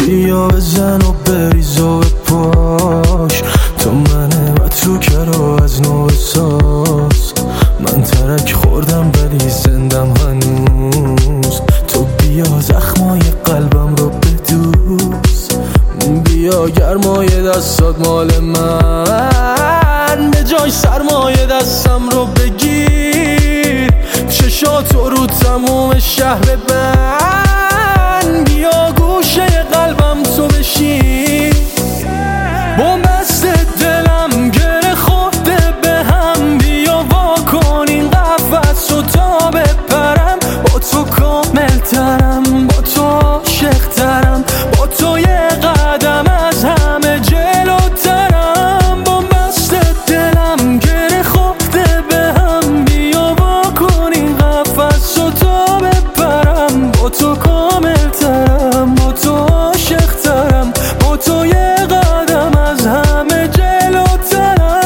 بیا بزن و بریز و بپاش، تو منه و تو کرو از نو بساز. من ترک خوردم ولی زندم هنوز، تو بیا زخمای قلبم رو بدوز. بیا گرمای دستات مال من، به جای سرمایه دستم رو بگیر. چشاتو رو تموم شهر بند، بیا گوشه قلبم تو بشین. بومبست دلم گره خورده به هم، بیا وا کن این قفس رو تا بپرم. با تو کامل ترم، با تو عاشق ترم، با تو یه قدم از همه جلوترم. بومبست دلم گره خورده به هم، بیا وا کن این قفس رو تا بپرم. با تو کامل ترم، با تو عاشق ترم، با تو یه قدم از همه جلوترم.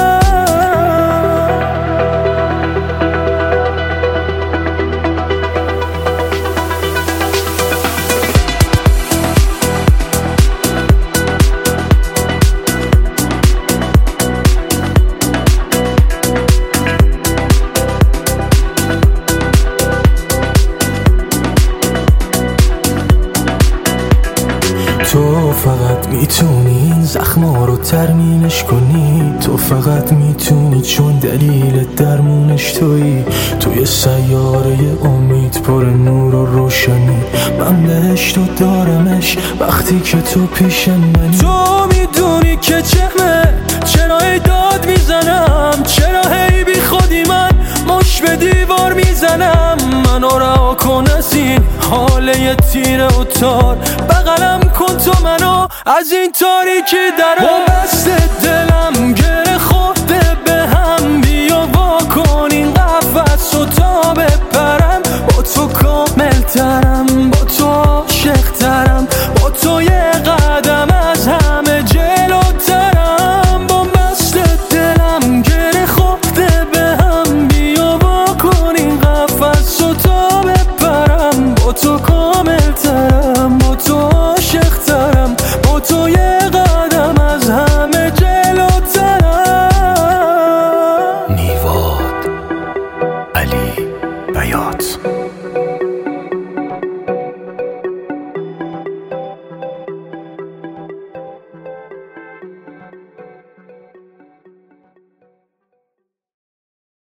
تو فقط میتونی این زخما رو ترمیمش کنی، تو فقط میتونی چون دلیل درمونش تویی. توی سیاره امید پر نور و روشنی، من بهشت و دارمش وقتی که تو پیش منی. تو میدونی که چرا داد میزنم، چرا هی بی خودی من مش به دیوار میزنم. منو رها کن از این حاله تیره و تار، بغلم کن تو منو از این تاریکی درم. با بست دلم